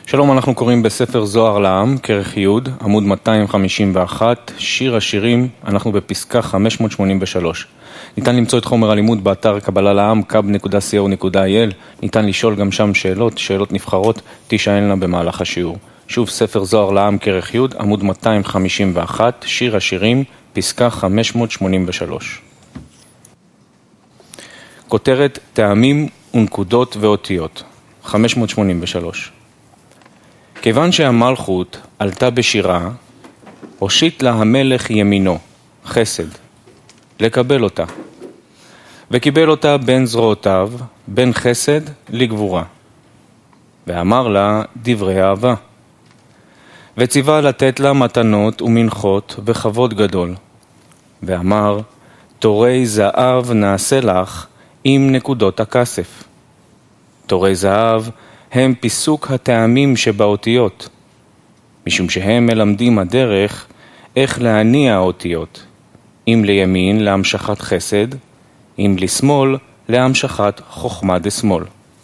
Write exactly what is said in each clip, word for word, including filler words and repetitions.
שלום, אנחנו קוראים בספר זוהר לעם, כרך י', עמוד מאתיים חמישים ואחת, שיר השירים, אנחנו בפסקה חמש מאות שמונים ושלוש. ניתן למצוא את חומר הלימוד באתר קבלה לעם, קאב נקודה סי או נקודה איי אל, ניתן לשאול גם שם שאלות, שאלות נבחרות, תשאלנה במהלך השיעור. שוב, ספר זוהר לעם, כרך י', עמוד מאתיים חמישים ואחת, שיר השירים, פסקה חמש מאות שמונים ושלוש. כותרת טעמים ונקודות ואותיות, חמש מאות שמונים ושלוש. כיוון שהמלכות עלתה בשירה, הושיט לה המלך ימינו, חסד, לקבל אותה, וקיבל אותה בין זרועותיו, בין חסד לגבורה, ואמר לה דברי אהבה, וציווה לתת לה מתנות ומנחות וכבוד גדול, ואמר, תורי זהב נעשה לך עם נקודות הכסף. תורי זהב הם פיסוק הטעמים שבאותיות, משום שהם מלמדים הדרך איך להניע האותיות, אם לימין להמשכת חסד, אם לשמאל להמשכת חוכמה דשמאל.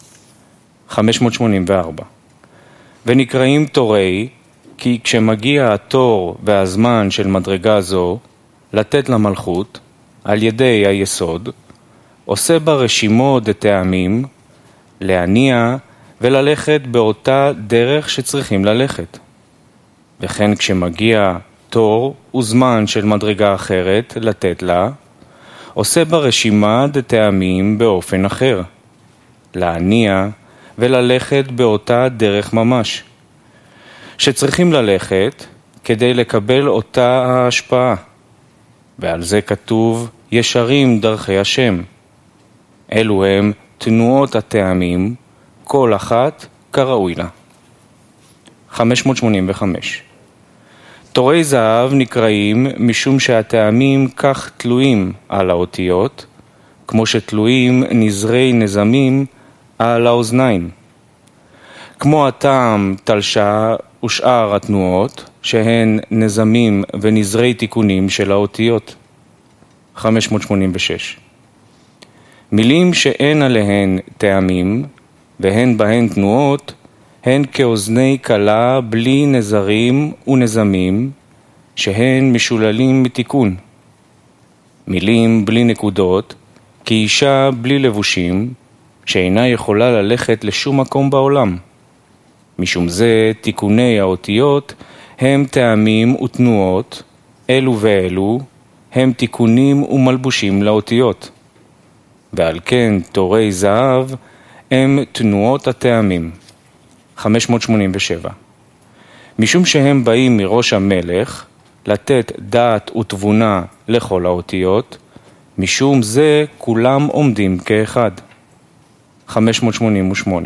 חמש מאות שמונים וארבע. ונקראים תורי, כי כשמגיע התור והזמן של מדרגה זו, לתת למלכות, על ידי היסוד, עושה בה רשימות דטעמים, להניע וללכת באותה דרך שצריכים ללכת. וכן כשמגיע תור וזמן של מדרגה אחרת לתת לה, עושה ברשימה דטעמים באופן אחר, להניע וללכת באותה דרך ממש, שצריכים ללכת כדי לקבל אותה ההשפעה. ועל זה כתוב ישרים דרכי השם. אלו הם תנועות הטעמים, כל אחת כראוי לה. חמש מאות שמונים וחמש. תורי זהב נקראים משום שהטעמים כך תלויים על האותיות, כמו שתלויים נזרי נזמים על האוזניים. כמו הטעם תלשה ושאר התנועות, שהן נזמים ונזרי תיקונים של האותיות. חמש מאות שמונים ושש. מילים שאין עליהן טעמים, והן בהן תנועות, הן כאוזני קלה בלי נזרים ונזמים, שהן משוללים מתיקון. מילים בלי נקודות, כאישה בלי לבושים, שאינה יכולה ללכת לשום מקום בעולם. משום זה תיקוני האותיות הם טעמים ותנועות, אלו ואלו, הם תיקונים ומלבושים לאותיות. ועל כן תורי זהב הם תנועות הטעמים. חמש מאות שמונים ושבע. משום שהם באים מראש המלך לתת דעת ותבונה לכל האותיות, משום זה כולם עומדים כאחד. חמש מאות שמונים ושמונה.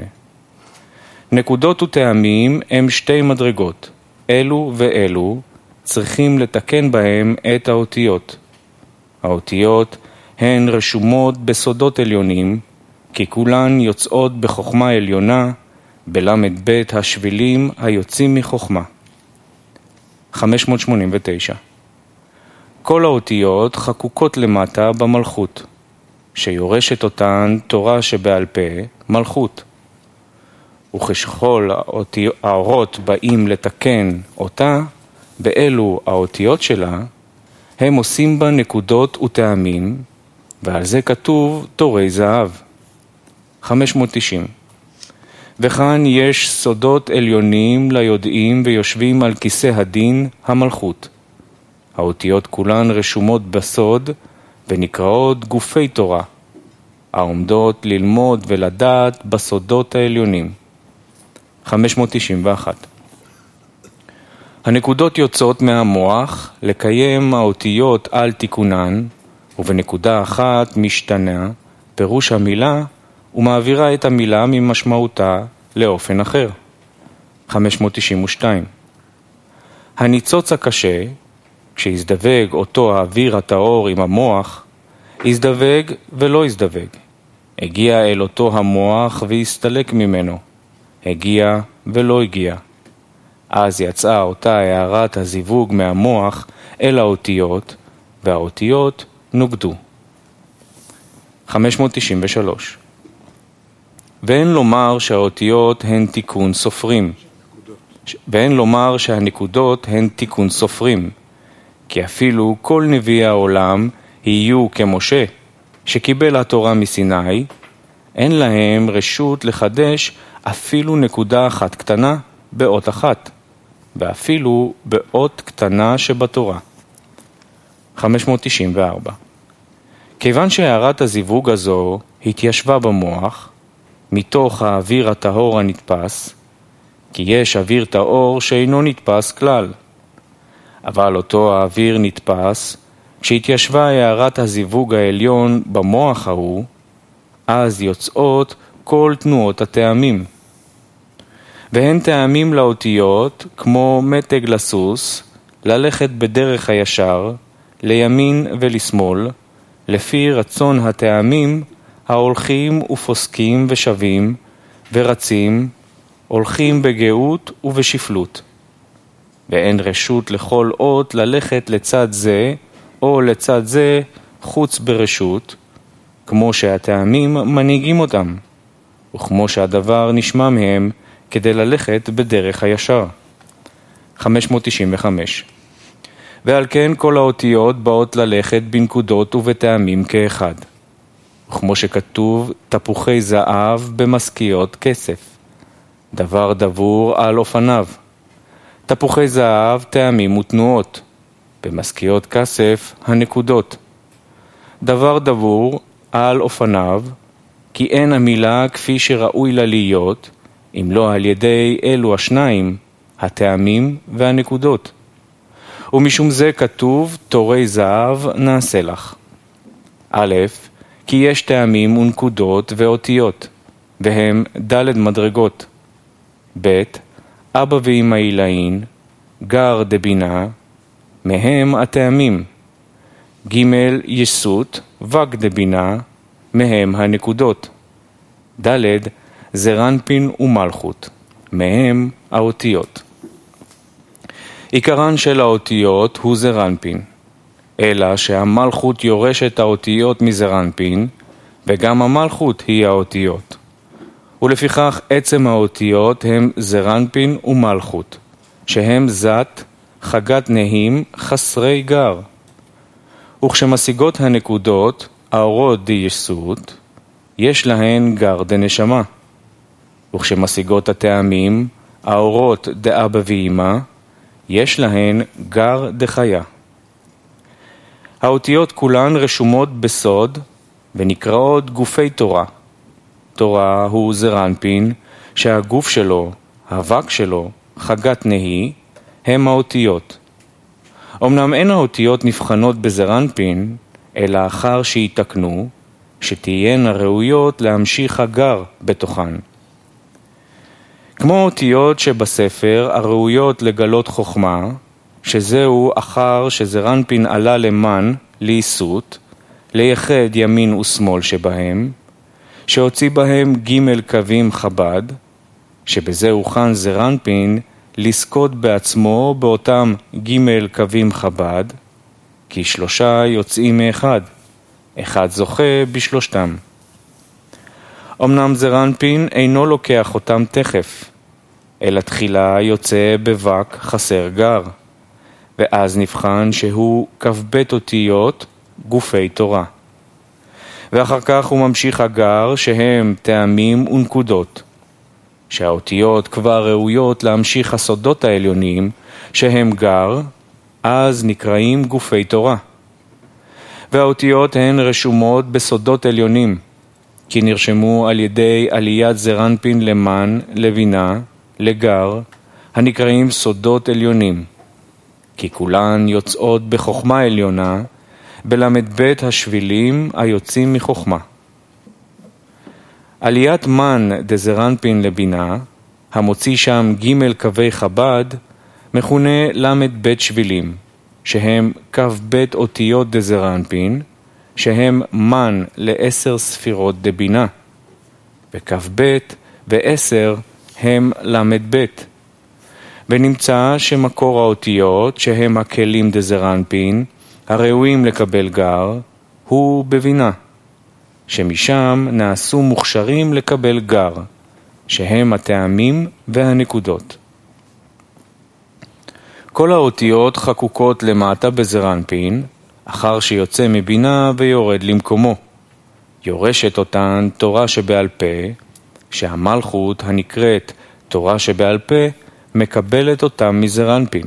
נקודות וטעמים הם שתי מדרגות, אלו ואלו צריכים לתקן בהם את האותיות. האותיות הן רשומות בסודות עליונים, כי כולן יוצאות בחוכמה עליונה, בלמד בית השבילים היוצאים מחוכמה. חמש מאות שמונים ותשע. כל האותיות חקוקות למטה במלכות, שיורשת אותן תורה שבעל פה, מלכות. וכשכל האורות באים לתקן אותה, באלו האותיות שלה, הם עושים בה נקודות וטעמים, ועל זה כתוב תורי זהב. חמש מאות תשעים. וכאן יש סודות עליונים ליודעים ויושבים על כיסא הדין המלכות. האותיות כולן רשומות בסוד ונקראות גופי תורה, העומדות ללמוד ולדעת בסודות העליונים. חמש מאות תשעים ואחת. הנקודות יוצאות מהמוח לקיים האותיות על תיקונן, ובנקודה אחת משתנה פירוש המילה ומעבירה את המילה ממשמעותה לאופן אחר. חמש מאות תשעים ושתיים. הניצוץ הקשה, כשיזדווג אותו האוויר הטהור עם המוח, יזדווג ולא יזדווג. הגיע אל אותו המוח והסתלק ממנו. הגיע ולא הגיע. אז יצאה אותה הערת הזיווג מהמוח אל האותיות, והאותיות נוגדו. חמש מאות תשעים ושלוש. ואין לומר שהאותיות הן תיקון סופרים, ואין לומר שהנקודות הן תיקון סופרים, כי אפילו כל נביאי העולם יהיו כמשה, שקיבל התורה מסיני, אין להם רשות לחדש אפילו נקודה אחת קטנה באות אחת, ואפילו באות קטנה שבתורה. חמש מאות תשעים וארבע. כיוון שהערת הזיווג הזו התיישבה במוח, מתוך האוויר הטהור הנתפס, כי יש אוויר טהור שאינו נתפס כלל, אבל אותו האוויר נתפס, כשהתיישבה הערת הזיווג העליון במוח ההוא, אז יוצאות כל תנועות הטעמים. והן טעמים לאותיות כמו מתג לסוס, ללכת בדרך הישר, לימין ולשמאל, לפי רצון הטעמים ההולכים ופוסקים ושווים ורצים, הולכים בגאות ובשפלות. ואין רשות לכל אות ללכת לצד זה או לצד זה חוץ ברשות, כמו שהטעמים מנהיגים אותם, וכמו שהדבר נשמע מהם כדי ללכת בדרך הישר. חמש מאות תשעים וחמש. ועל כן כל האותיות באות ללכת בנקודות ובטעמים כאחד. וכמו שכתוב, תפוחי זהב במשכיות כסף, דבר דבור על אופניו. תפוחי זהב טעמים ותנועות, במשכיות כסף הנקודות. דבר דבור על אופניו, כי אין המילה כפי שראוי לה להיות, אם לא על ידי אלו השניים, הטעמים והנקודות. ומשום זה כתוב, תורי זהב נעשה לך. א', כי יש טעמים ונקודות ואותיות, והם ד' מדרגות. ב', אבא ואמא עילאין, גר דבינה, מהם הטעמים. ג', יסות, וג דבינה, מהם הנקודות. ד', זרנפין ומלכות, מהם האותיות. עיקרן של האותיות הוא זרנפין, אלא שהמלכות יורשת האותיות מזרנפין, וגם המלכות היא האותיות. ולפיכך עצם האותיות הם זרנפין ומלכות, שהם זת, חגת נהים, חסרי גר. וכשמשיגות הנקודות, האורות די יסות, יש להן גר דנשמה. וכשמשיגות הטעמים, האורות דאבא ואמא, יש להן גר דחיה. האותיות כולן רשומות בסוד ונקראות גופי תורה. תורה הוא זרנפין, שהגוף שלו, האבק שלו, חגת נהי, הם האותיות. אמנם אין האותיות נבחנות בזרנפין, אלא אחר שיתקנו, שתהיינה ראויות להמשיך הגר בתוכן. כמו האותיות שבספר הראויות לגלות חוכמה, שזהו אחר שזרנפין עלה למן, ליסות, לייחד ימין ושמאל שבהם, שהוציא בהם ג' קווים חב"ד, שבזה הוכן זרנפין לזכות בעצמו באותם ג' קווים חב"ד, כי שלושה יוצאים מאחד, אחד זוכה בשלושתם. אמנם זרנפין אינו לוקח אותם תכף, אלא תחילה יוצא בבק חסר גר, ואז נבחן שהוא כ"ב אותיות גופי תורה. ואחר כך הוא ממשיך הגר שהם טעמים ונקודות, שהאותיות כבר ראויות להמשיך הסודות העליונים שהם גר, אז נקראים גופי תורה. והאותיות הן רשומות בסודות עליונים, כי נרשמו על ידי עליית זרנפין למן, לבינה, לגר, הנקראים סודות עליונים, כי כולן יוצאות בחוכמה עליונה, בלמד בית השבילים היוצאים מחוכמה. עליית מן דזרנפין לבינה, המוציא שם ג' קווי חב"ד, מכונה למד בית שבילים, שהם כ"ב אותיות דזרנפין, שהם מן לעשר ספירות דבינה, וכ"ב ועשר הם למד בית. ונמצא שמקור האותיות, שהם הכלים דזרנפין, הראויים לקבל גר, הוא בבינה, שמשם נעשו מוכשרים לקבל גר, שהם הטעמים והנקודות. כל האותיות חקוקות למטה בזעיר אנפין, אחר שיוצא מבינה ויורד למקומו. יורשת אותן תורה שבעל פה, שהמלכות הנקראת תורה שבעל פה, מקבלת אותם מזעיר אנפין.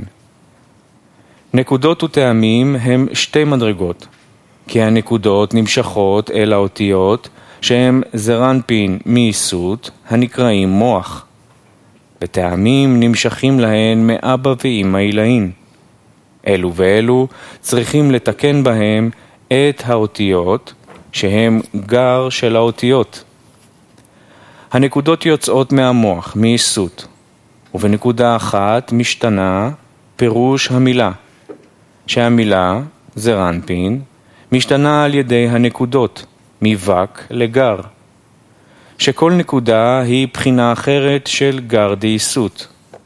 נקודות וטעמים הם שתי מדרגות, כי הנקודות נמשכות אל האותיות שהם זעיר אנפין מייסות הנקראים מוח. וטעמים נמשכים להן מאבא ואמא עילאין. אלו ואלו צריכים לתקן בהם את האותיות שהם גר של האותיות. הנקודות יוצאות מהמוח, מייסות, ובנקודה אחת משתנה פירוש המילה, שהמילה, זעיר אנפין, משתנה על ידי הנקודות, מבק לגר, שכל נקודה היא בחינה אחרת של גר דייסות.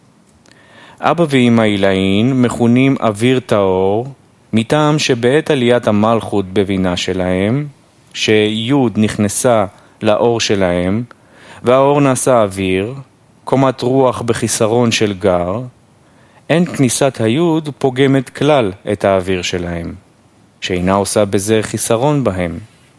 אבא ואמא עילאין מכונים אוויר טהור, מטעם שבעת עליית המלכות בבינה שלהם, שיוד נכנסה לאור שלהם, והאור נעשה אוויר, קומת רוח בחיסרון של גר, אין כניסת היוד פוגמת כלל את האוויר שלהם, שאינה עושה בזה חיסרון בהם.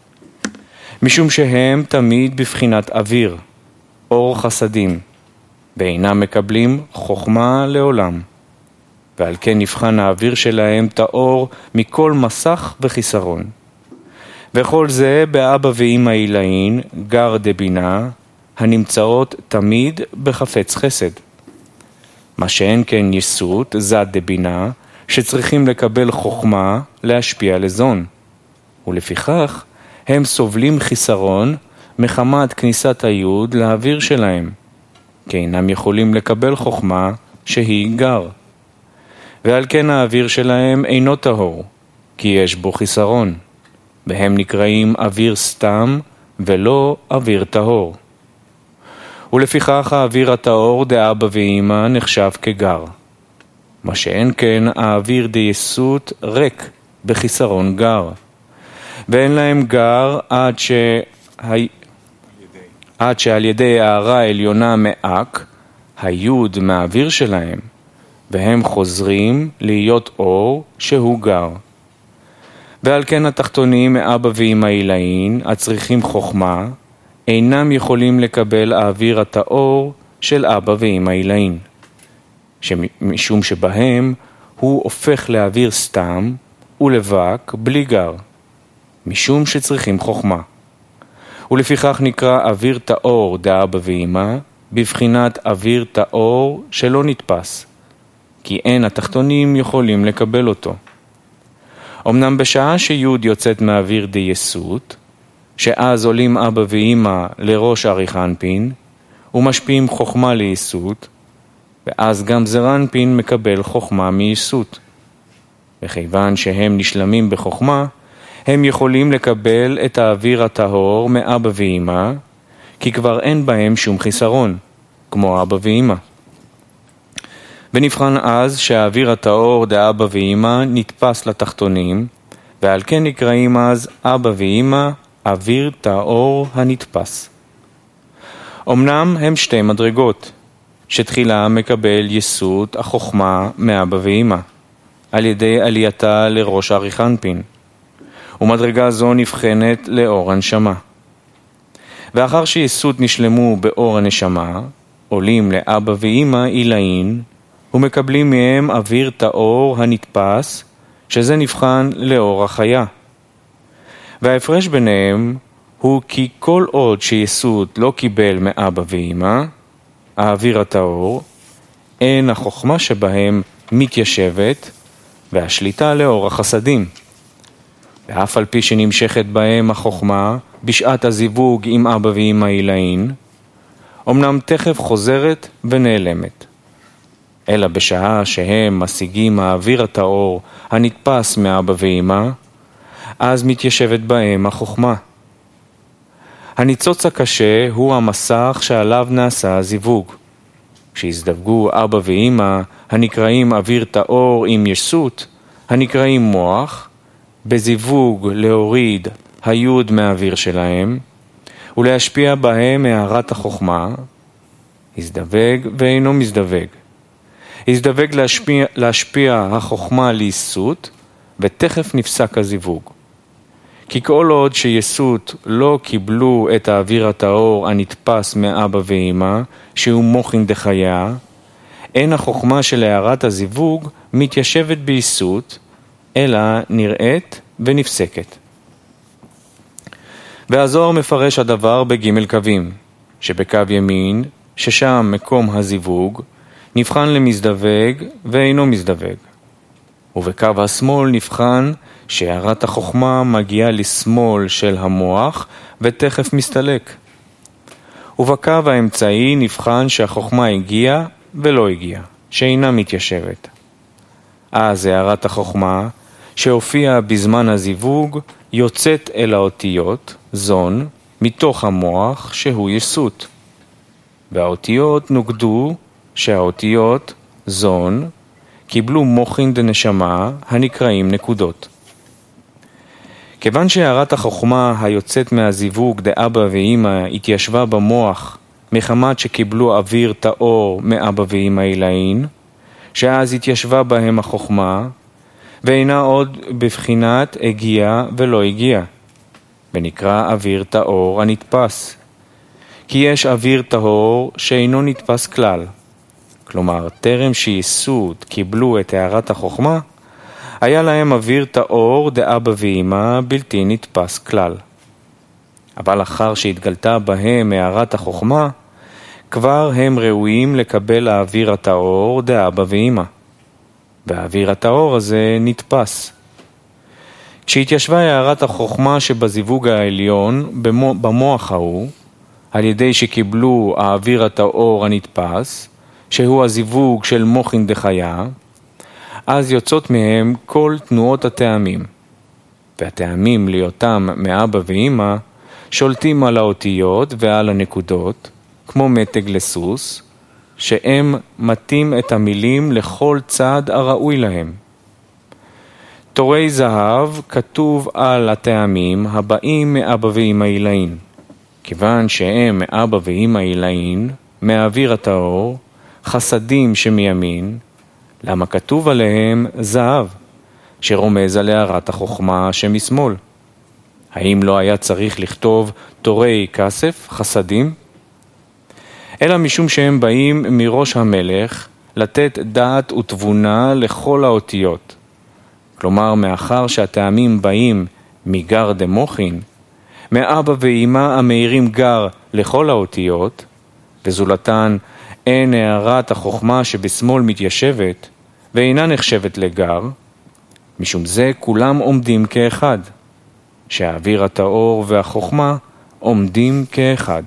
משום שהם תמיד בבחינת אוויר, אור חסדים, ואינם מקבלים חוכמה לעולם. ועל כן נבחן האוויר שלהם טהור מכל מסך וחיסרון. וכל זה באבא ואמא עילאין, גר דבינה, הנמצאות תמיד בחפץ חסד. מה שאין כן יסות, זד דבינה, שצריכים לקבל חוכמה להשפיע לזון. ולפיכך הם סובלים חיסרון מחמת כניסת היוד לאוויר שלהם, כי אינם יכולים לקבל חוכמה שהיא גר. ועל כן האוויר שלהם אינו טהור, כי יש בו חיסרון, והם נקראים אוויר סתם ולא אוויר טהור. ולפיכך האוויר הטהור דאבא ואמא נחשב כגר. מה שאין כן האוויר דייסות ריק בחיסרון גר. ואין להם גר עד, שה... עד שעל ידי הערה העליונה מאק, היוד מהאוויר שלהם, והם חוזרים להיות אור שהוא גר. ועל כן התחתונים מאבא ואמא עילאין, הצריכים חוכמה, אינם יכולים לקבל האוויר הטהור של אבא ואמא עילאין, משום שבהם הוא הופך לאוויר סתם ולבק בלי גר, משום שצריכים חוכמה. ולפיכך נקרא אוויר טהור דאבא ואמא, בבחינת אוויר טהור שלא נתפס, כי אין התחתונים יכולים לקבל אותו. אמנם בשעה שיוד יוצאת מאוויר דייסות, שאז עולים אבא ואמא לראש אריך אנפין, ומשפיעים חוכמה לייסות, ואז גם זעיר אנפין מקבל חוכמה מייסות. וכיוון שהם נשלמים בחוכמה, הם יכולים לקבל את האוויר הטהור מאבא ואמא, כי כבר אין בהם שום חיסרון, כמו אבא ואמא. ונבחן אז שהאוויר הטהור דאבא ואמא נתפס לתחתונים, ועל כן נקראים אז אבא ואמא אוויר טהור הנתפס. אמנם הם שתי מדרגות, שתחילה מקבל יסות החוכמה מאבא ואמא, על ידי עלייתה לראש אריך אנפין, ומדרגה זו נבחנת לאור הנשמה. ואחר שיסות נשלמו באור הנשמה, עולים לאבא ואמא עילאין, ומקבלים מהם אוויר טהור הנתפס, שזה נבחן לאור החיה. וההפרש ביניהם הוא כי כל עוד שיסות לא קיבל מאבא ואמא, האוויר הטהור, אין החוכמה שבהם מתיישבת, והשליטה לאור החסדים. ואף על פי שנמשכת בהם החוכמה בשעת הזיווג עם אבא ואמא עילאין, אמנם תכף חוזרת ונעלמת. אלא בשעה שהם משיגים האוויר הטהור הנתפס מאבא ואמא, אז מתיישבת בהם החוכמה. הניצוץ הקשה הוא המסך שעליו נעשה הזיווג. כשהזדווגו אבא ואמא הנקראים אוויר טהור עם יסות, הנקראים מוח, בזיווג להוריד היוד מהאוויר שלהם, ולהשפיע בהם הערת החוכמה, הזדווג ואינו מזדווג. הזדווג להשפיע, להשפיע החוכמה ליסות, ותכף נפסק הזיווג. כי כל עוד שיסות לא קיבלו את האוויר הטהור הנתפס מאבא ואמא, שהוא מוחין דחיה, אין החוכמה של הערת הזיווג מתיישבת ביסות, אלא נראית ונפסקת. והזוהר מפרש הדבר בג' קווים, שבקו ימין, ששם מקום הזיווג, נבחן למזדווג ואינו מזדווג. ובקו השמאל נבחן שהערת החוכמה מגיעה לשמאל של המוח ותכף מסתלק. ובקו האמצעי נבחן שהחוכמה הגיעה ולא הגיעה, שאינה מתיישבת. אז הערת החוכמה שהופיעה בזמן הזיווג יוצאת אל האותיות, זון, מתוך המוח שהוא יסות. והאותיות נוגדו שהאותיות, זון, קיבלו מוחין דנשמה הנקראים נקודות. כיוון שהערת החוכמה היוצאת מהזיווג דאבא ואמא התיישבה במוח מחמת שקיבלו אוויר טהור מאבא ואמא אילאין, שאז התיישבה בהם החוכמה, ואינה עוד בבחינת הגיע ולא הגיע, ונקרא אוויר טהור הנתפס. כי יש אוויר טהור שאינו נתפס כלל. כלומר, טרם שיסות קיבלו את הערת החוכמה, היה להם אוויר טהור דאבא ואמא בלתי נתפס כלל. אבל אחר שהתגלתה בהם הערת החוכמה, כבר הם ראויים לקבל האוויר הטהור דאבא ואמא. והאוויר הטהור הזה נתפס. כשהתיישבה הערת החוכמה שבזיווג העליון במוח ההוא, על ידי שקיבלו האוויר הטהור הנתפס, שהוא הזיווג של מוחין דחיה, אז יוצאות מהם כל תנועות הטעמים. והטעמים להיותם מאבא ואמא שולטים על האותיות ועל הנקודות, כמו מתג לסוס, שהם מתאים את המילים לכל צעד הראוי להם. תורי זהב כתוב על הטעמים הבאים מאבא ואמא אילאין. כיוון שהם מאבא ואמא אילאין, מהאוויר הטהור, חסדים שמימין, למה כתוב עליהם זהב, שרומז על הערת החוכמה שמשמאל? האם לא היה צריך לכתוב תורי כסף, חסדים? אלא משום שהם באים מראש המלך לתת דעת ותבונה לכל האותיות. כלומר, מאחר שהטעמים באים מגר דמוחין, מאבא ואמא המאירים גר לכל האותיות, וזולתן אין הערת החוכמה שבשמאל מתיישבת ואינה נחשבת לגר, משום זה כולם עומדים כאחד, שהאוויר הטהור והחוכמה עומדים כאחד.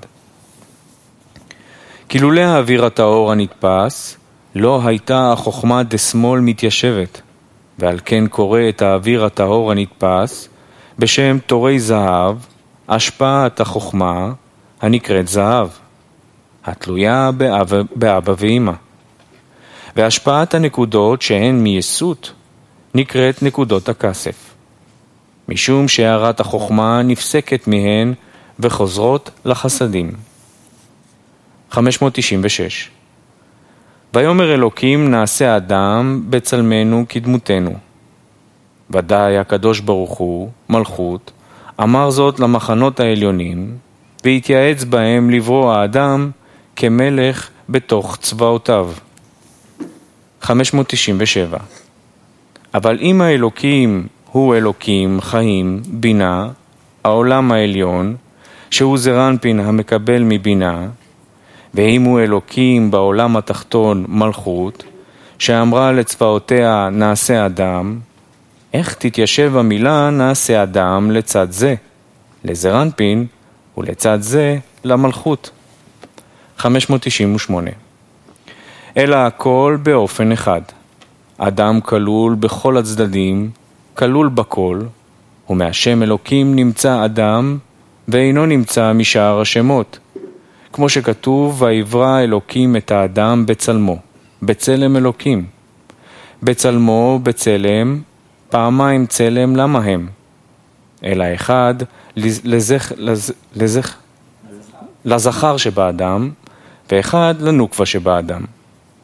כלולי האוויר הטהור הנתפס, לא הייתה החוכמה דשמאל מתיישבת, ועל כן קורא את האוויר הטהור הנתפס בשם תורי זהב, השפעת החוכמה הנקראת זהב, התלויה באבא, באבא ואמא. והשפעת הנקודות שהן מיסות נקראת נקודות הכסף, משום שהערת החוכמה נפסקת מהן וחוזרות לחסדים. חמש מאות תשעים ושש. ויאמר אלוקים נעשה אדם בצלמנו כדמותנו. ודאי הקדוש ברוך הוא, מלכות, אמר זאת למחנות העליונים, והתייעץ בהם לברוא האדם כמלך בתוך צבאותיו. חמש מאות תשעים ושבע. אבל אם האלוקים הוא אלוקים, חיים, בינה, העולם העליון, שהוא זרנפין המקבל מבינה, ואם הוא אלוקים בעולם התחתון מלכות, שאמרה לצבאותיה נעשה אדם, איך תתיישב המילה נעשה אדם לצד זה, לזרנפין, ולצד זה למלכות. חמש מאות תשעים ושמונה. אלא הכל באופן אחד. אדם כלול בכל הצדדים, כלול בכל, ומהשם אלוקים נמצא אדם, ואינו נמצא משאר השמות. כמו שכתוב, ויברא אלוקים את האדם בצלמו, בצלם אלוקים. בצלמו, בצלם, פעמיים צלם, למה הם? אלא אחד, לזכ, לז, לזכ, לזכר שבאדם, ואחד לנוקבה שבאדם.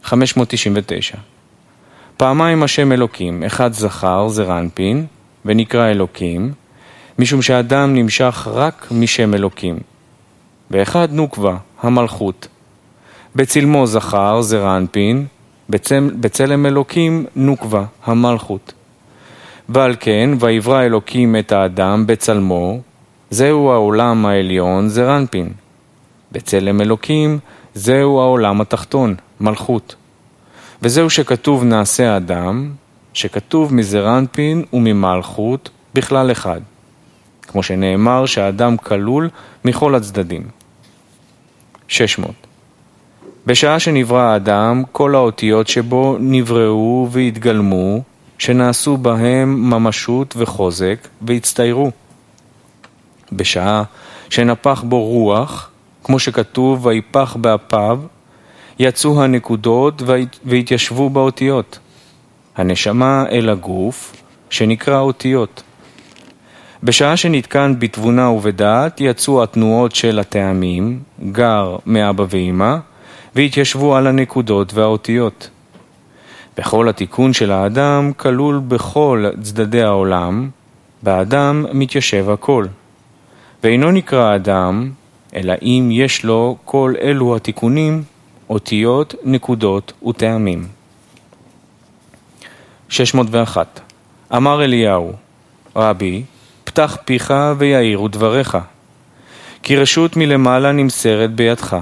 חמש מאות תשעים ותשע. פעמיים השם אלוקים, אחד זכר זה רנפין, ונקרא אלוקים, משום שהאדם נמשך רק משם אלוקים. ואחד נוקבה, המלכות. בצלמו זכר זה רנפין, בצל, בצלם אלוקים נוקבה, המלכות. ועל כן, ויברא אלוקים את האדם בצלמו, זהו העולם העליון, זה רנפין. בצלם אלוקים, זהו העולם התחתון, מלכות. וזהו שכתוב נעשה אדם, שכתוב מזה רנפין וממלכות בכלל אחד. כמו שנאמר שהאדם כלול מכל הצדדים. שש מאות. בשעה שנברא האדם, כל האותיות שבו נבראו והתגלמו, שנעשו בהם ממשות וחוזק והצטיירו. בשעה שנפח בו רוח, כמו שכתוב ויפח באפיו, יצאו הנקודות והתיישבו באותיות. הנשמה אל הגוף, שנקרא אותיות. בשעה שנתקן בתבונה ובדעת, יצאו התנועות של הטעמים, גר מאבא ואמא, והתיישבו על הנקודות והאותיות. בכל התיקון של האדם כלול בכל צדדי העולם, באדם מתיישב הכל. ואינו נקרא אדם, אלא אם יש לו כל אלו התיקונים, אותיות, נקודות וטעמים. שש מאות ואחת. אמר אליהו, רבי, פתח פיך ויעירו דבריך, כי רשות מלמעלה נמסרת בידך.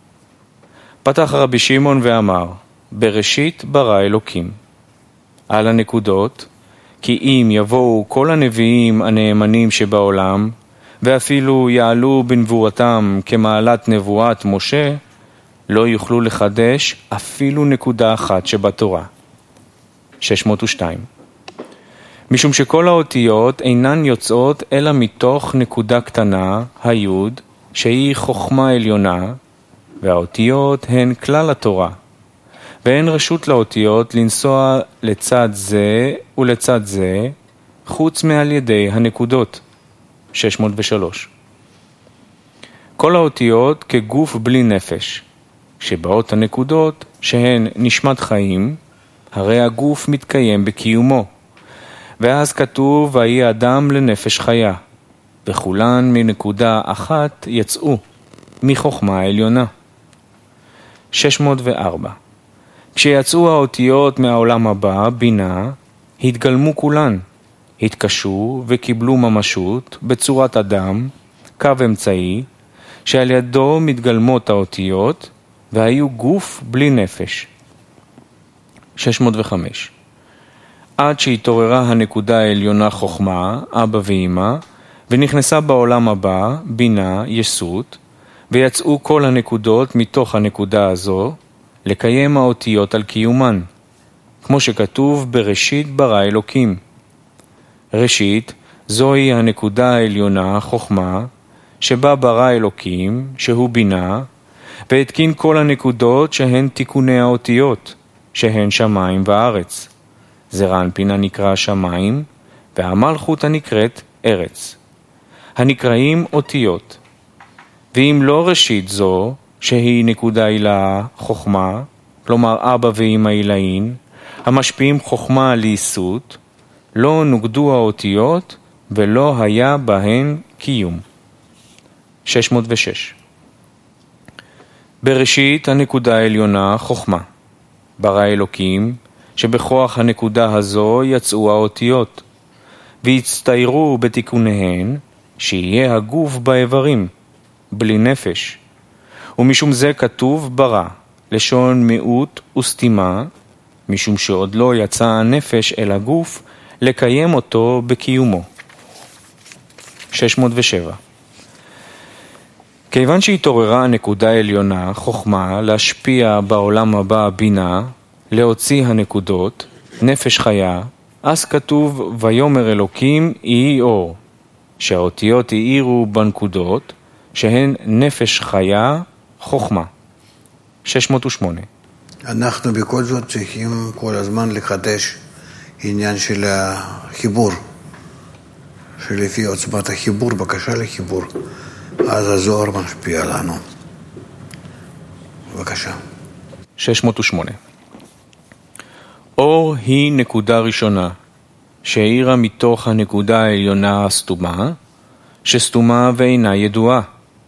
פתח רבי שמעון ואמר, בראשית ברא אלוקים. על הנקודות, כי אם יבואו כל הנביאים הנאמנים שבעולם, ואפילו יעלו בנבואתם כמעלת נבואת משה, לא יוכלו לחדש אפילו נקודה אחת שבתורה. שש מאות ושתיים. משום שכל האותיות אינן יוצאות אלא מתוך נקודה קטנה, היוד, שהיא חוכמה עליונה, והאותיות הן כלל התורה, ואין רשות לאותיות לנסוע לצד זה ולצד זה, חוץ מעל ידי הנקודות. שש מאות ושלוש. כל האותיות כגוף בלי נפש, שבאות הנקודות שהן נשמת חיים, הרי הגוף מתקיים בקיומו. ואז כתוב, ויהי אדם לנפש חיה, וכולן מנקודה אחת יצאו, מחוכמה העליונה. שש מאות וארבע. כשיצאו האותיות מהעולם הבא, בינה, התגלמו כולן, התקשו וקיבלו ממשות בצורת אדם, קו אמצעי, שעל ידו מתגלמות האותיות, והיו גוף בלי נפש. שש מאות וחמש. עד שהתעוררה הנקודה העליונה חוכמה, אבא ואמא, ונכנסה בעולם הבא, בינה, יסות, ויצאו כל הנקודות מתוך הנקודה הזו, לקיים האותיות על קיומן, כמו שכתוב בראשית ברא אלוקים. ראשית, זוהי הנקודה העליונה, חוכמה, שבה ברא אלוקים, שהוא בינה, והתקין כל הנקודות שהן תיקוני האותיות, שהן שמיים וארץ. זרע אנפין הנקרא שמיים, והמלכות הנקראת ארץ. הנקראים אותיות. ואם לא ראשית זו, שהיא נקודה עילה חוכמה, כלומר אבא ואמא עילאין, המשפיעים חוכמה ליסות, לא נוגדו האותיות ולא היה בהן קיום. שש מאות ושש. בראשית הנקודה העליונה חוכמה. ברא אלוקים, שבכוח הנקודה הזו יצאו האותיות, והצטיירו בתיקוניהן, שיהיה הגוף באיברים, בלי נפש. ומשום זה כתוב ברא, לשון מיעוט וסתימה, משום שעוד לא יצא הנפש אל הגוף, לקיים אותו בקיומו. שש מאות ושבע. כיוון שהתעוררה הנקודה העליונה, חוכמה, להשפיע בעולם הבא בינה, להוציא הנקודות, נפש חיה, אז כתוב ויאמר אלוקים יהי אור, שהאותיות האירו בנקודות, שהן נפש חיה, חוכמה. שש מאות ושמונה. אנחנו בכל זאת צריכים כל הזמן לחדש עניין של החיבור, שלפי עוצמת החיבור, בקשה לחיבור, אז הזוהר משפיע לנו. בבקשה. שש מאות ושמונה. אור היא נקודה ראשונה, שהאירה מתוך הנקודה העליונה הסתומה, שסתומה ואינה ידועה.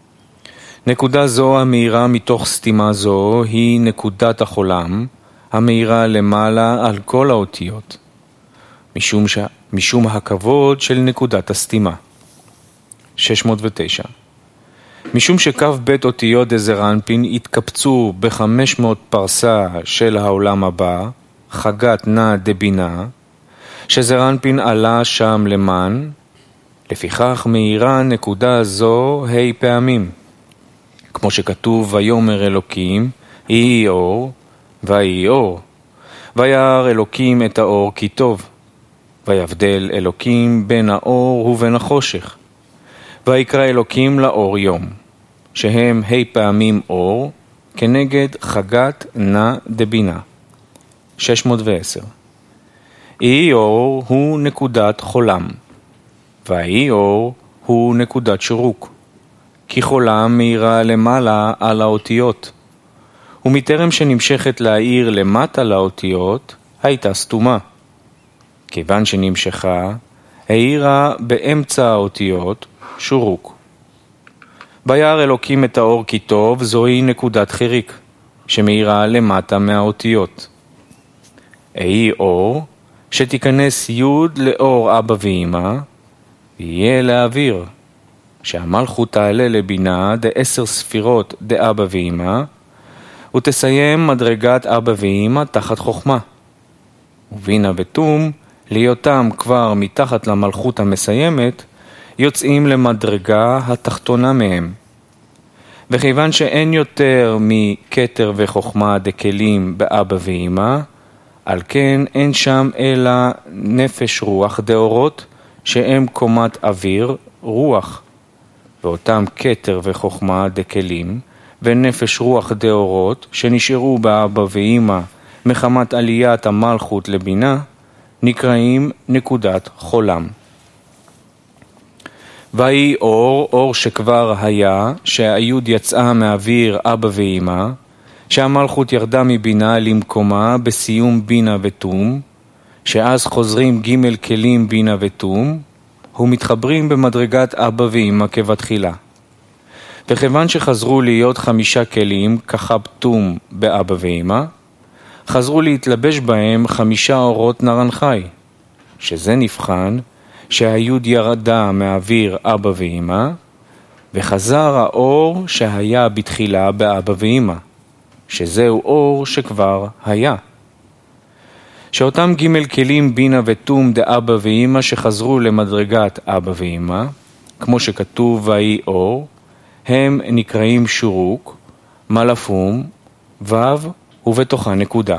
נקודה זו המאירה מתוך סתימה זו היא נקודת החולם, המאירה למעלה על כל האותיות, משום, ש... משום הכבוד של נקודת הסתימה. שש מאות ותשע. משום שקו בית אותיות דזרנפין התקפצו בחמש מאות פרסה של העולם הבא, חגת נא דבינה, שזרנפין עלה שם למען, לפיכך מאירה נקודה זו ה' פעמים. כמו שכתוב ויאמר אלוקים, יהי אור, ויהי אור. וירא אלוקים את האור כי טוב. ויבדל אלוקים בין האור ובין החושך. ויקרא אלוקים לאור יום, שהם ה' פעמים אור, כנגד חגת נא דבינה. שש מאות ועשר. יהי אור הוא נקודת חולם, ויהי אור הוא נקודת שרוק, כי חולם מאירה למעלה על האותיות, ומטרם שנמשכת להאיר למטה לאותיות, הייתה סתומה. כיוון שנמשכה, האירה באמצע האותיות שורוק. בירא אלוקים את האור כי טוב, זוהי נקודת חיריק, שמאירה למטה מהאותיות. יהי אור, שתיכנס יוד לאור אבא ואמא, ויהיה לאוויר, שהמלכות תעלה לבינה דעשר ספירות דאבא ואמא, ותסיים מדרגת אבא ואמא תחת חוכמה. ובינה ותום, להיותם כבר מתחת למלכות המסיימת, יוצאים למדרגה התחתונה מהם. וכיוון שאין יותר מכתר וחוכמה דקלים באבא ואמא, על כן אין שם אלא נפש רוח דאורות, שהם קומת אוויר רוח. ואותם כתר וחוכמה דקלים, ונפש רוח דאורות, שנשארו באבא ואמא מחמת עליית המלכות לבינה, נקראים נקודת חולם. ויהי אור, אור שכבר היה, שהיוד יצאה מאוויר אבא ואמא, שהמלכות ירדה מבינה למקומה בסיום בינה ותום, שאז חוזרים ג' כלים בינה ותום, ומתחברים במדרגת אבא ואמא כבתחילה. וכיוון שחזרו להיות חמישה כלים כחב תום באבא ואמא, חזרו להתלבש בהם חמישה אורות נרנחי, שזה נבחן שהיוד ירדה מאוויר אבא ואמא, וחזר האור שהיה בתחילה באבא ואמא, שזהו אור שכבר היה. שאותם ג' כלים בינה ותום דאבא ואמא שחזרו למדרגת אבא ואמא, כמו שכתוב ויהי אור, הם נקראים שורוק, מלאפום, וו ובתוכה נקודה.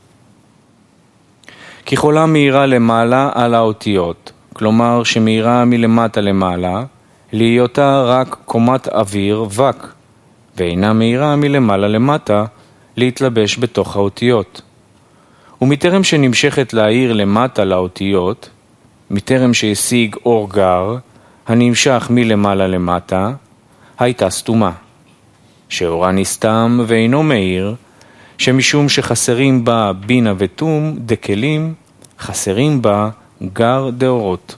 כי חולם מאירה למעלה על האותיות, כלומר שמאירה מלמטה למעלה, להיותה רק קומת אוויר וק, ואינה מאירה מלמעלה למטה, להתלבש בתוך האותיות. ומטרם שנמשכת להאיר למטה לאותיות, מטרם שהשיג אור גר, הנמשך מלמעלה למטה, הייתה סתומה, שאורה נסתם ואינו מאיר, שמשום שחסרים בה בינה ותום דקלים, חסרים בה גר דאורות.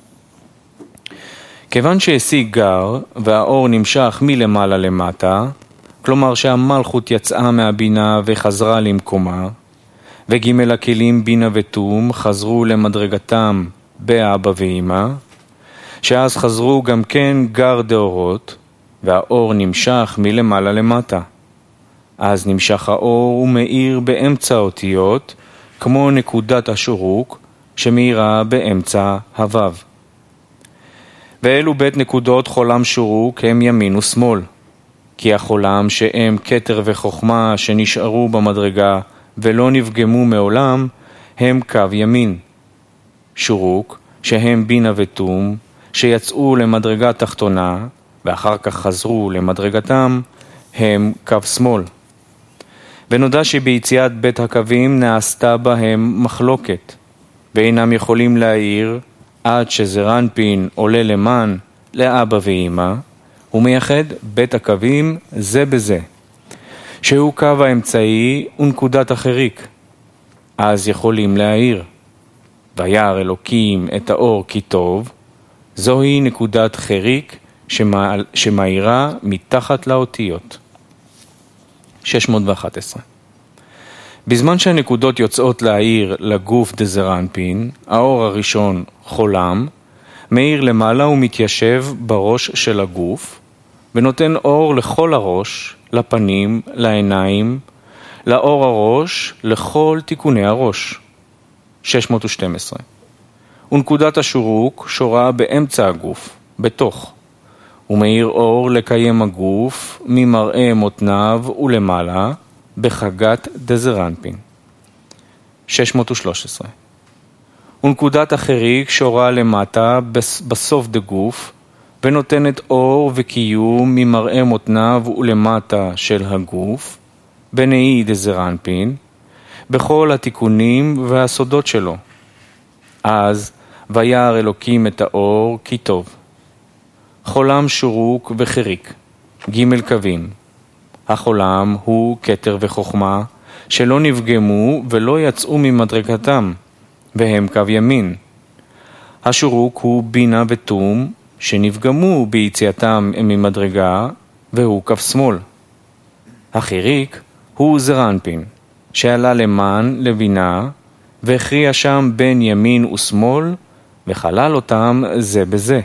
כיוון שהשיג גר והאור נמשך מלמעלה למטה, כלומר שהמלכות יצאה מהבינה וחזרה למקומה, וג' הכלים בינה ותום חזרו למדרגתם באבא ואמא, שאז חזרו גם כן גר דאורות, והאור נמשך מלמעלה למטה. אז נמשך האור ומאיר באמצע האותיות, כמו נקודת השורוק שמאירה באמצע הוו. ואלו בית נקודות חולם שורוק הם ימין ושמאל, כי החולם שהם כתר וחוכמה שנשארו במדרגה ולא נפגמו מעולם, הם קו ימין. שורוק שהם בינה ותום, שיצאו למדרגה תחתונה ואחר כך חזרו למדרגתם, הם קו שמאל. ונודע שביציאת בית הקווים נעשתה בהם מחלוקת, ואינם יכולים להעיר עד שזרנפין עולה למען לאבא ואמא, ומייחד בית הקווים זה בזה. שהוא קו האמצעי ונקודת החיריק. אז יכולים להאיר. וירא אלוקים את האור כי טוב, זוהי נקודת חיריק שמאירה מתחת לאותיות. שש מאות ואחת עשרה. בזמן שהנקודות יוצאות להאיר לגוף דזרנפין, האור הראשון חולם, מאיר למעלה ומתיישב בראש של הגוף, ונותן אור לכל הראש, לפנים, לעיניים, לאור הראש, לכל תיקוני הראש. שש מאות ושתים עשרה. ונקודת השורוק שורה באמצע הגוף, בתוך. הוא מאיר אור לקיים הגוף ממראה מותניו ולמעלה, בחגת דזרנפין. שש מאות ושלוש עשרה. ונקודת החיריק שורה למטה בסוף דגוף, ונותנת אור וקיום ממראה מותניו ולמטה של הגוף, בנאי דזרנפין, בכל התיקונים והסודות שלו. אז וירא אלוקים את האור כי טוב. חולם שורוק וחיריק, ג' קווים. החולם הוא כתר וחוכמה, שלא נפגמו ולא יצאו ממדרגתם, והם קו ימין. השורוק הוא בינה ותום, שנפגמו ביציאתם ממדרגה, והוא קו שמאל. החיריק הוא זרנפין, שעלה למען לבינה, והכריע שם בין ימין ושמאל, וחלל אותם זה בזה.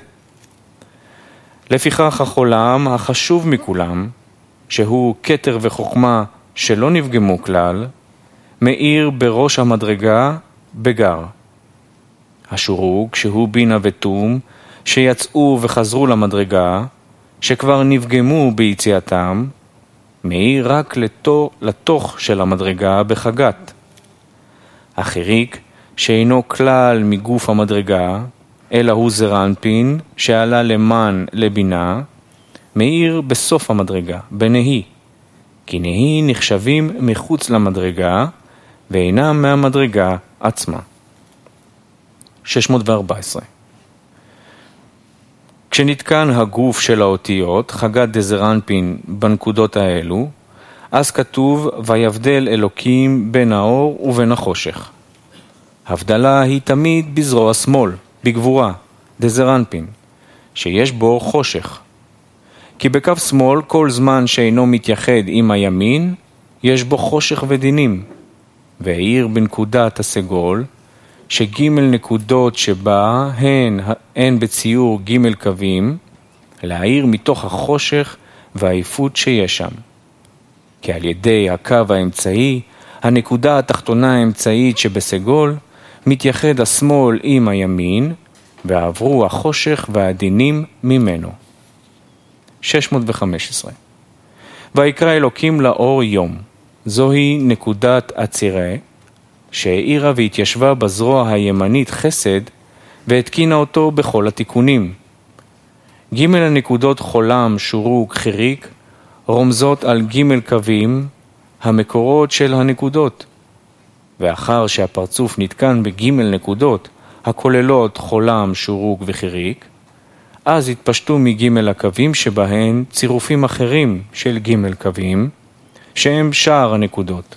לפיכך החולם החשוב מכולם, שהוא כתר וחוכמה שלא נפגמו כלל, מאיר בראש המדרגה בגר. השורוק שהוא בינה ותום, שיצאו וחזרו למדרגה, שכבר נפגמו ביציאתם, מאיר רק לתוך, לתוך של המדרגה בחגת. החיריק, שאינו כלל מגוף המדרגה, אלא הוא זרנפין, שעלה למען לבינה, מאיר בסוף המדרגה, בנהי. כי נהי נחשבים מחוץ למדרגה, ואינם מהמדרגה עצמה. שש מאות וארבע עשרה. כשנתקן הגוף של האותיות, חגת דזרנפין בנקודות האלו, אז כתוב, ויבדל אלוקים בין האור ובין החושך. הבדלה היא תמיד בזרוע שמאל, בגבורה, דזרנפין, שיש בו חושך. כי בקו שמאל, כל זמן שאינו מתייחד עם הימין, יש בו חושך ודינים. והעיר בנקודת הסגול, שג' נקודות שבה הן, הן בציור ג' קווים, להעיר מתוך החושך והעיפות שיש שם. כי על ידי הקו האמצעי, הנקודה התחתונה האמצעית שבסגול, מתייחד השמאל עם הימין, ועברו החושך והדינים ממנו. שש מאות וחמש עשרה. ויקרא אלוקים לאור יום, זוהי נקודת הצירה, שהאירה והתיישבה בזרוע הימנית חסד, והתקינה אותו בכל התיקונים. ג' הנקודות חולם, שורוק, חיריק, רומזות על ג' קווים, המקורות של הנקודות. ואחר שהפרצוף נתקן בג' נקודות, הכוללות חולם, שורוק וחיריק, אז התפשטו מג' הקווים שבהן צירופים אחרים של ג' קווים, שהם שער הנקודות.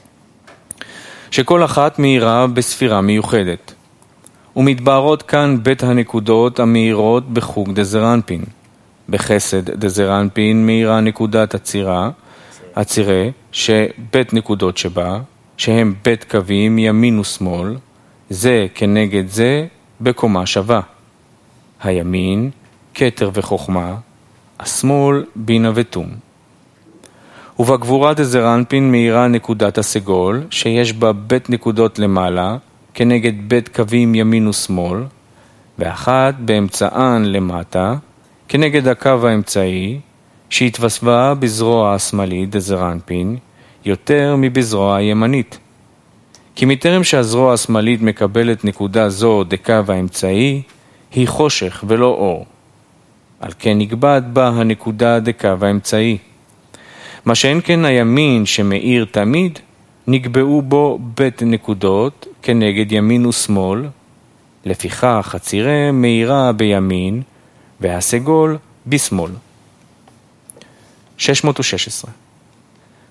שכל אחת מאירה בספירה מיוחדת. ומתבהרות כאן בית הנקודות המאירות בחוג דזרנפין. בחסד דזרנפין מאירה נקודת הצירה, הצירה, שבית נקודות שבה, שהם בית קווים ימין ושמאל, זה כנגד זה בקומה שווה. הימין, כתר וחוכמה, השמאל, בינה ותום. ובגבורה דזרנפין מאירה נקודת הסגול, שיש בה בית נקודות למעלה, כנגד בית קווים ימין ושמאל, ואחת באמצען למטה, כנגד הקו האמצעי, שהתווספה בזרוע השמאלית דזרנפין, יותר מבזרוע הימנית. כי מטרם שהזרוע השמאלית מקבלת נקודה זו דקו האמצעי, היא חושך ולא אור. על כן נקבעת בה הנקודה דקו האמצעי. מה שאין כן הימין שמאיר תמיד, נקבעו בו בית נקודות כנגד ימין ושמאל, לפיכך הצירה מאירה בימין והסגול בשמאל. שש מאות ושש עשרה.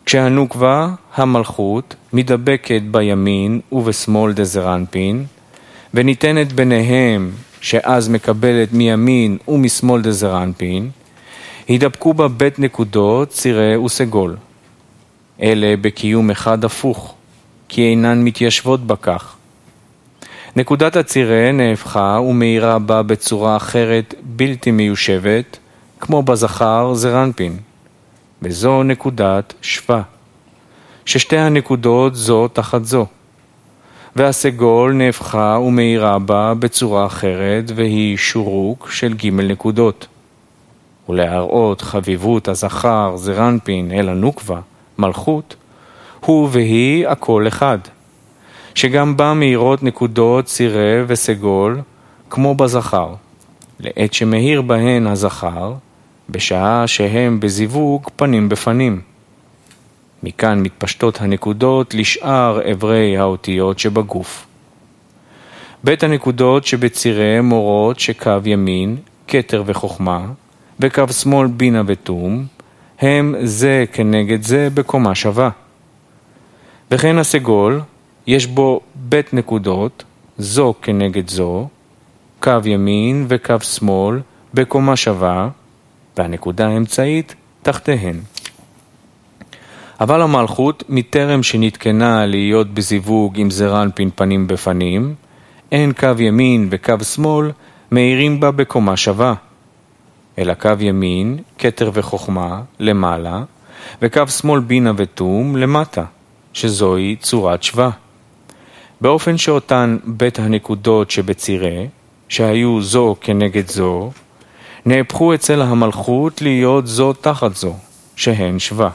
כשהנוקבה, המלכות, מדבקת בימין ובשמאל דזרנפין, וניתנת ביניהם שאז מקבלת מימין ומשמאל דזרנפין, הידבקו בה בית נקודות, צירה וסגול. אלה בקיום אחד הפוך, כי אינן מתיישבות בכך. נקודת הצירה נהפכה ומאירה בה בצורה אחרת בלתי מיושבת, כמו בזכר זרנפין. וזו נקודת שווה, ששתי הנקודות זו תחת זו. והסגול נהפכה ומאירה בה בצורה אחרת, והיא שורוק של ג' נקודות. ולהראות חביבות הזכר זרנפין אל הנוקבה, מלכות, הוא והיא הכל אחד, שגם בה מאירות נקודות צירה וסגול כמו בזכר, לעת שמאיר בהן הזכר, בשעה שהם בזיווג פנים בפנים. מכאן מתפשטות הנקודות לשאר עברי האותיות שבגוף. בית הנקודות שבצירה מורות שקו ימין, כתר וחוכמה, וקו שמאל בינה ותום, הם זה כנגד זה בקומה שווה. וכן הסגול, יש בו בית נקודות, זו כנגד זו, קו ימין וקו שמאל בקומה שווה, והנקודה האמצעית תחתיהן. אבל המלכות, מטרם שנתקנה להיות בזיווג עם זרנפין פנים בפנים, אין קו ימין וקו שמאל מאירים בה בקומה שווה. אלא קו ימין, כתר וחוכמה, למעלה, וקו שמאל בינה ותום למטה, שזוהי צורת שווה. באופן שאותן בית הנקודות שבצירה, שהיו זו כנגד זו, נהפכו אצל המלכות להיות זו תחת זו, שהן שווה.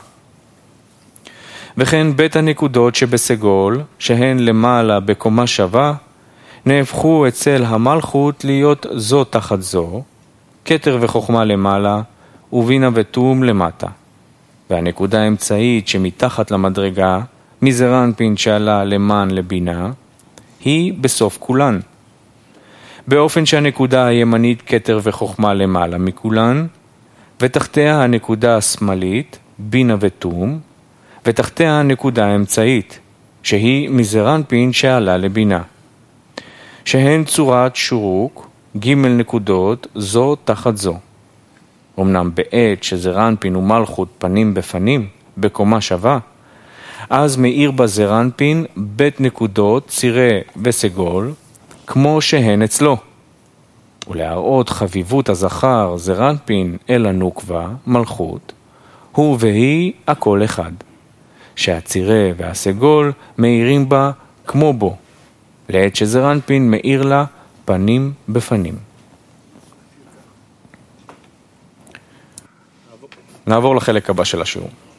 וכן בית הנקודות שבסגול, שהן למעלה בקומה שווה, נהפכו אצל המלכות להיות זו תחת זו, כתר וחוכמה למעלה, ובינה ותום למטה. והנקודה האמצעית שמתחת למדרגה, מזרנפין שעלה למען לבינה, היא בסוף כולן. באופן שהנקודה הימנית כתר וחוכמה למעלה מכולן, ותחתיה הנקודה השמאלית, בינה ותום, ותחתיה הנקודה האמצעית, שהיא מזרנפין שעלה לבינה. שהן צורת שורוק, ג' נקודות, זו תחת זו. אמנם בעת שזרנפין ומלכות פנים בפנים, בקומה שווה, אז מאיר בזרנפין בית נקודות, צירה וסגול, כמו שהן אצלו. ולהראות חביבות הזכר זרנפין אל הנוקבה, מלכות, הוא והיא הכל אחד, שהצירה והסגול מאירים בה כמו בו, לעת שזרנפין מאיר לה פנים בפנים. נעבור לחלק הבא של השיעור.